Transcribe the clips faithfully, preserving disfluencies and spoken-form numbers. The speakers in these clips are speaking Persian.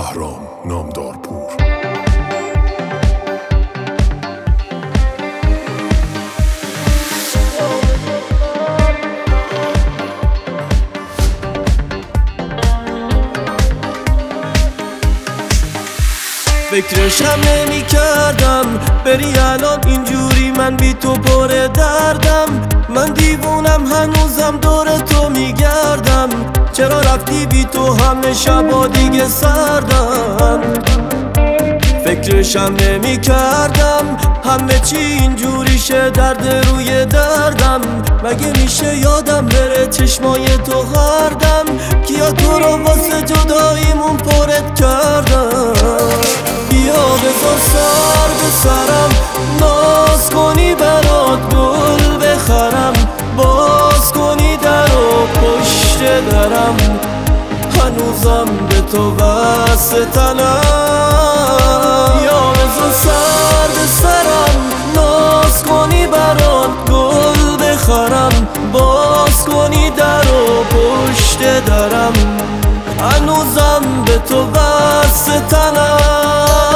بهرام نامدارپور. فکرشم نمی کردم بری الان اینجوری، من بی تو پر دردم. من دیوونم هنوزم دور تو میگردم، چرا رفتی بی تو همه شبا دیگه سردم. فکرشم نمی کردم همه چی اینجوری شه، درد روی دردم. مگه میشه یادم بره چشمای تو هردم، کیا تو رو واسه جداییمون پرت کردم. بیا بذار سر به سرم، ناز کنی برات گل بخرم، باز کنی در و پشت درم، هنوزم به تو واسه تنم. یا بذار سر به سرم، ناز کنی برات گل بخرم، باز کنی در و پشت درم، هنوزم به تو واسه تنم.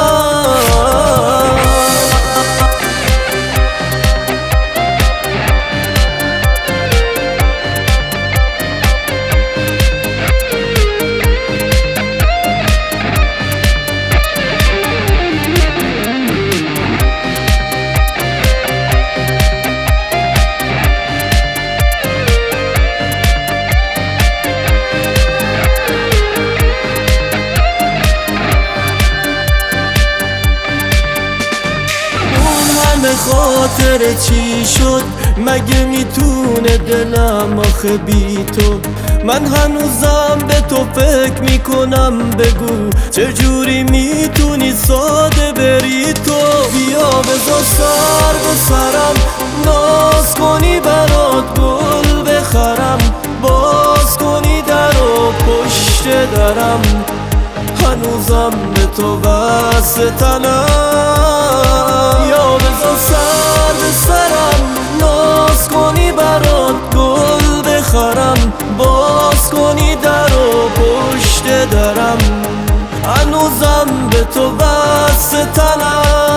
خاطر چی شد مگه میتونه دلم آخه بی تو؟ من هنوزم به تو فکر میکنم، بگو چجوری میتونی ساده بری تو؟ بیا بذار سر به سرم، ناز کنی برات گل بخرم، باز کنی در و پشت درم، هنوزم به تو واسه تنم. یا بذار سر به سرم، ناز کنی برات گل بخرم، باز کنی در و پشت درم، هنوزم به تو واسه تنم.